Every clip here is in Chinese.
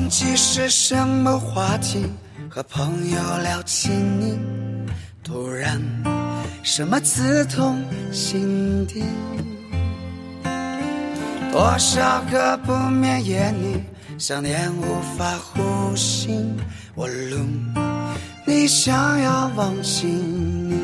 忘记是什么话题和朋友聊起你，突然什么刺痛心底，多少个不眠夜里，想念无法呼吸，我lum你想要忘记你，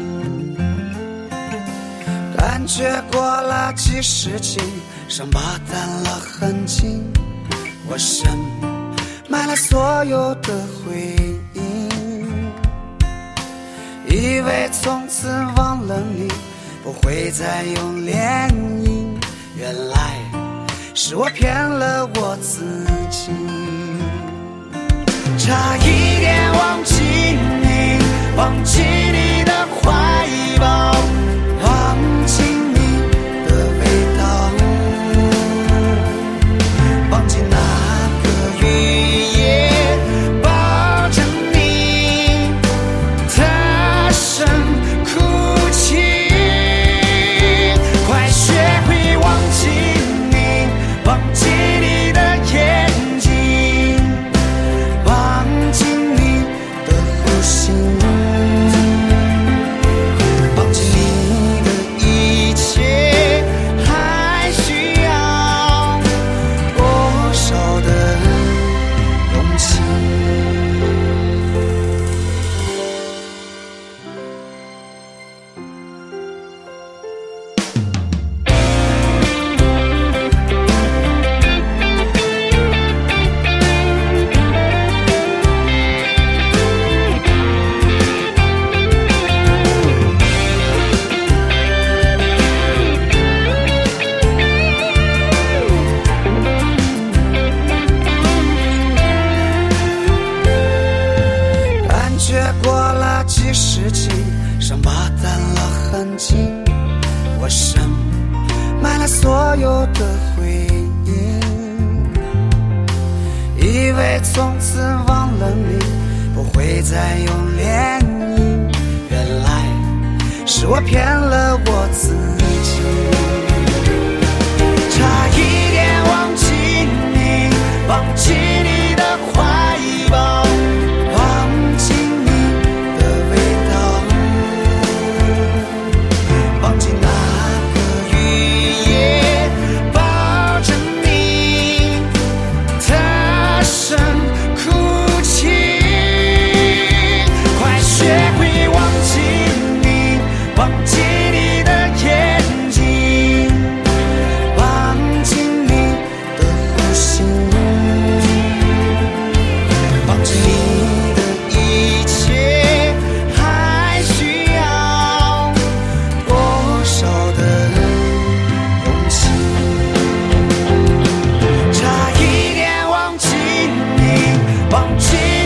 感觉过了几世纪，伤疤淡了痕迹，我深埋了所有的回忆，以为从此忘了你不会再有涟漪，原来是我骗了我自己，差一点忘记你，忘记你的怀抱，忘记你的味道，忘记那个雨夜抱着你大声哭泣，快学会忘记你，忘记你的眼睛，忘记你的呼吸，忘记你的一切，还需要多少的勇气。感觉过了几世纪，伤疤淡了痕迹，我深埋了所有的回忆，以为从此忘了你不会再有涟漪，原来是我骗了我自己，差一点忘记你，忘记你的怀抱，忘记你的味道，忘记那个雨夜抱着你大声哭泣，快学会忘记你，忘记你的眼睛，忘记你的呼吸，忘记你的一切，还需要多少的勇气，差一点忘记你，忘记